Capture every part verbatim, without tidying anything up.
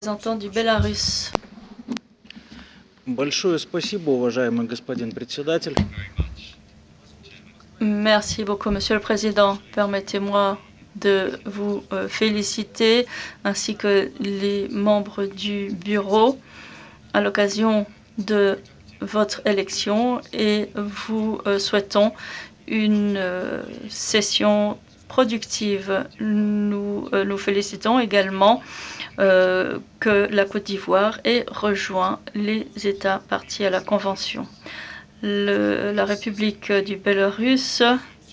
Représentant du Bélarus. Большое спасибо, уважаемый господин председатель. Merci beaucoup, Monsieur le Président. Permettez-moi de vous euh, féliciter ainsi que les membres du bureau à l'occasion de votre élection et vous euh, souhaitons une euh, session productive. Nous euh, nous félicitons également euh, que la Côte d'Ivoire ait rejoint les États partis à la Convention. Le, la République du Bélarus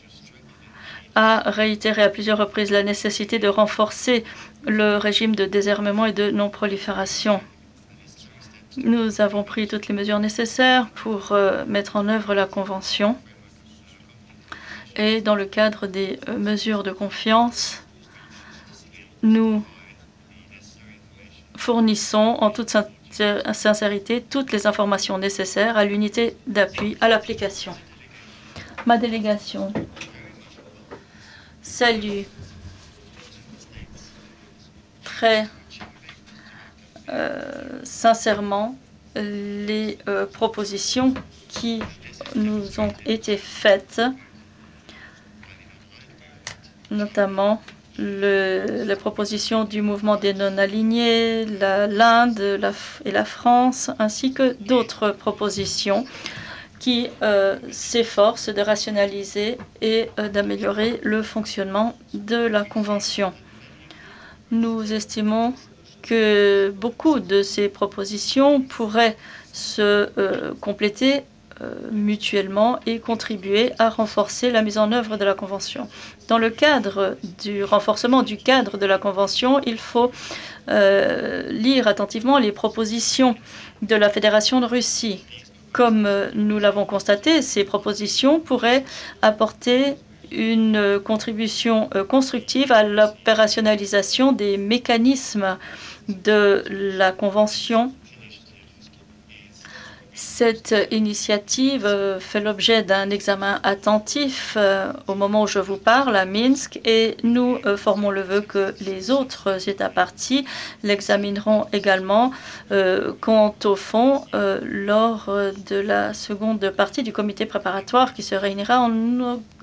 a réitéré à plusieurs reprises la nécessité de renforcer le régime de désarmement et de non-prolifération. Nous avons pris toutes les mesures nécessaires pour euh, mettre en œuvre la Convention et dans le cadre des euh, mesures de confiance, nous fournissons en toute sincérité toutes les informations nécessaires à l'unité d'appui à l'application. Ma délégation salue très euh, sincèrement les euh, propositions qui nous ont été faites, notamment le, les propositions du mouvement des non-alignés, l'Inde la, et la France, ainsi que d'autres propositions qui euh, s'efforcent de rationaliser et euh, d'améliorer le fonctionnement de la Convention. Nous estimons que beaucoup de ces propositions pourraient se euh, compléter euh, mutuellement et contribuer à renforcer la mise en œuvre de la Convention. Dans le cadre du renforcement du cadre de la Convention, il faut euh, lire attentivement les propositions de la Fédération de Russie. Comme nous l'avons constaté, ces propositions pourraient apporter une contribution constructive à l'opérationnalisation des mécanismes de la Convention. Cette initiative fait l'objet d'un examen attentif au moment où je vous parle à Minsk et nous formons le vœu que les autres États partis l'examineront également. Quant au fond, lors de la seconde partie du comité préparatoire qui se réunira en